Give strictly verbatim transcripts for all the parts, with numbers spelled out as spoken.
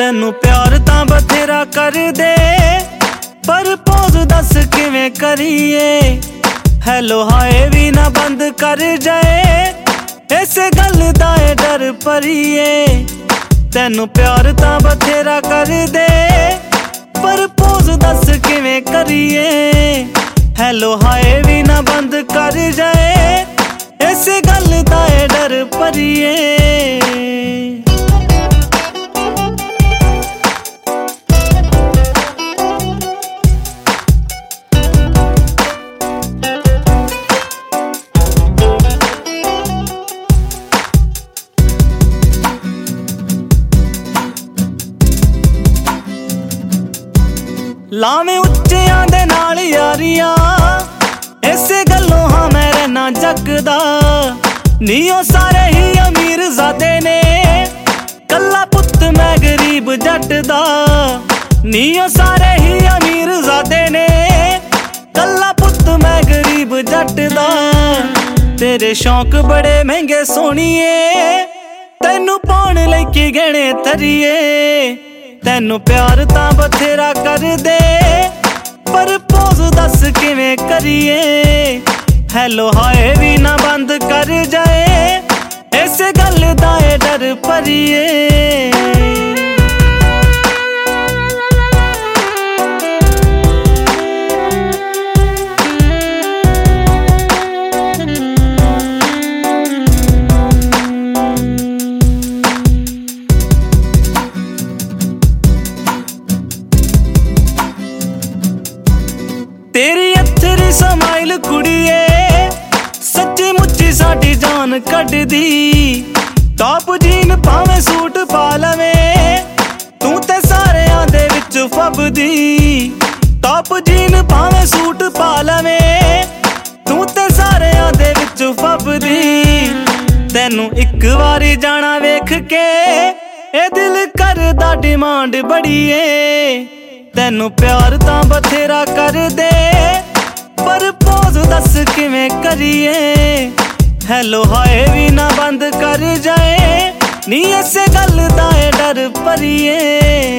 ਤੈਨੂੰ ਪਿਆਰ ਤਾਂ ਬਥੇਰਾ ਕਰਦੇ ਪਰ ਪੋਜ਼ ਦੱਸ ਕਿਵੇਂ ਕਰੀਏ। ਹੈਲੋ ਹਾਏ ਵੀ ਨਾ ਬੰਦ ਕਰ ਜਾਏ ਇਸੇ ਗੱਲ ਦਾ ਏ ਡਰ ਭਰੀਏ। ਤੈਨੂੰ ਪਿਆਰ ਤਾਂ ਬਥੇਰਾ ਕਰਦੇ ਪਰ ਪੋਜ਼ ਦੱਸ ਕਿਵੇਂ ਕਰੀਏ। ਹੈਲੋ ਹਾਏ ਵੀ ਨਾ ਬੰਦ ਕਰ ਜਾਏ ਇਸੇ ਗੱਲ ਦਾ ਏ ਡਰ ਭਰੀਏ। ਲਾਵੇਂ ਉੱਚਿਆਂ ਦੇ ਨਾਲ ਯਾਰੀਆਂ ਇਸੇ ਗੱਲੋਂ ਹਾਂ ਮੈਂ ਰਹਿਣਾ ਜੱਗਦਾ। ਨੀ ਉਹ ਸਾਰੇ ਹੀ ਅਮੀਰ ਜ਼ਾਦੇ ਨੇ ਕੱਲਾ ਪੁੱਤ ਮੈਂ ਗਰੀਬ ਜੱਟ ਦਾ। ਨੀ ਉਹ ਸਾਰੇ ਹੀ ਅਮੀਰ ਜ਼ਾਦੇ ਨੇ ਕੱਲਾ ਪੁੱਤ ਮੈਂ ਗਰੀਬ ਜੱਟ ਦਾ। ਤੇਰੇ ਸ਼ੌਂਕ ਬੜੇ ਮਹਿੰਗੇ ਸੋਹਣੀਏ ਤੈਨੂੰ ਪਾਉਣ ਲਈ ਕੀ ਗਹਿਣੇ ਧਰੀਏ। ਤੈਨੂੰ ਪਿਆਰ ਤਾਂ ਬਥੇਰਾ ਕਰਦੇ ਪਰ ਪੋਜ਼ ਦੱਸ ਕਿਵੇਂ ਕਰੀਏ। ਹੈਲੋ ਹਾਏ ਵੀ ਨਾ ਬੰਦ ਕਰ ਜਾਏ ਇਸੇ ਗੱਲ ਦਾ ਏ ਡਰ ਭਰੀਏ। ਤੇਰੀ ਅਥਰੀ ਸਮਾਈਲ ਕੁੜੀਏ ਸੱਚੀ ਮੁੱਚੀ ਸਾਡੀ ਜਾਨ ਕੱਢਦੀ। ਟੌਪ ਜੀਨ ਭਾਵੇਂ ਸੂਟ ਪਾ ਲਵੇਂ ਤੂੰ ਤੇ ਸਾਰਿਆਂ ਦੇ ਵਿੱਚ ਫੱਬਦੀ। ਟੌਪ ਜੀਨ ਭਾਵੇਂ ਸੂਟ ਪਾ ਲਵੇਂ ਤੂੰ ਤੇ ਸਾਰਿਆਂ ਦੇ ਵਿੱਚ ਫੱਬਦੀ। ਤੈਨੂੰ ਇੱਕ ਵਾਰੀ ਜਾਣਾ ਵੇਖ ਕੇ ਇਹ ਦਿਲ ਕਰਦਾ ਡਿਮਾਂਡ ਬੜੀ ਏ। ਤੈਨੂੰ ਪਿਆਰ ਤਾਂ ਬਥੇਰਾ ਕਰਦੇ ਪਰ ਪੋਜ਼ ਦੱਸ ਕਿਵੇਂ ਕਰੀਏ। ਹੈਲੋ ਹਾਏ ਵੀ ਨਾ ਬੰਦ ਕਰ ਜਾਏ ਨੀ ਇਸੇ ਗੱਲ ਦਾ ਏ ਡਰ ਭਰੀਏ।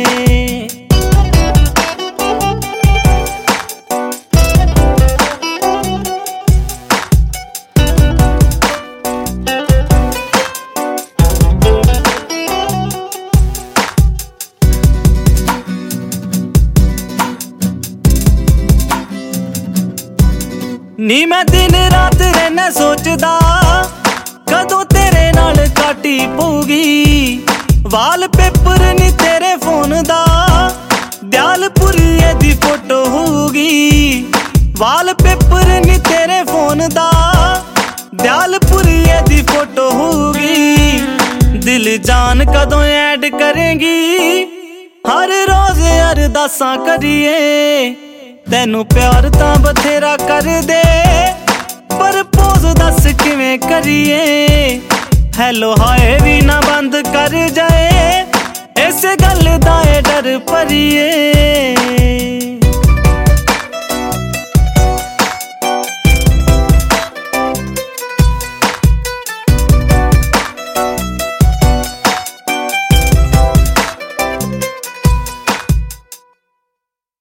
ਨੀ ਮੈਂ ਦਿਨ ਰਾਤ ਰਹਿਣਾ ਸੋਚਦਾ ਕਦੋਂ ਤੇਰੇ ਨਾਲ ਕਾਟੀ ਪਊਗੀ। ਵਾਲਪੇਪਰ ਨੀ ਤੇਰੇ ਫੋਨ ਦਾ ਦਿਆਲਪੁਰੀਏ ਦੀ ਫੋਟੋ ਹੋਊਗੀ। ਵਾਲਪੇਪਰ ਨੀ ਤੇਰੇ ਫੋਨ ਦਾ ਦਿਆਲਪੁਰੀਏ ਦੀ ਫੋਟੋ ਹੋਊਗੀ। ਦਿਲ ਜਾਨ ਕਦੋਂ ਐਡ ਕਰੇਂਗੀ ਹਰ ਰੋਜ਼ ਅਰਦਾਸਾਂ ਕਰੀਏ। ਤੈਨੂੰ ਪਿਆਰ ਤਾਂ ਬਥੇਰਾ ਕਰਦੇ ਪਰ ਪੋਜ਼ ਦੱਸ ਕਿਵੇਂ ਕਰੀਏ। ਹੈਲੋ ਹਾਏ ਵੀ ਨਾ ਬੰਦ ਕਰ ਜਾਏ ਇਸੇ ਗੱਲ ਦਾ ਏ ਡਰ ਭਰੀਏ।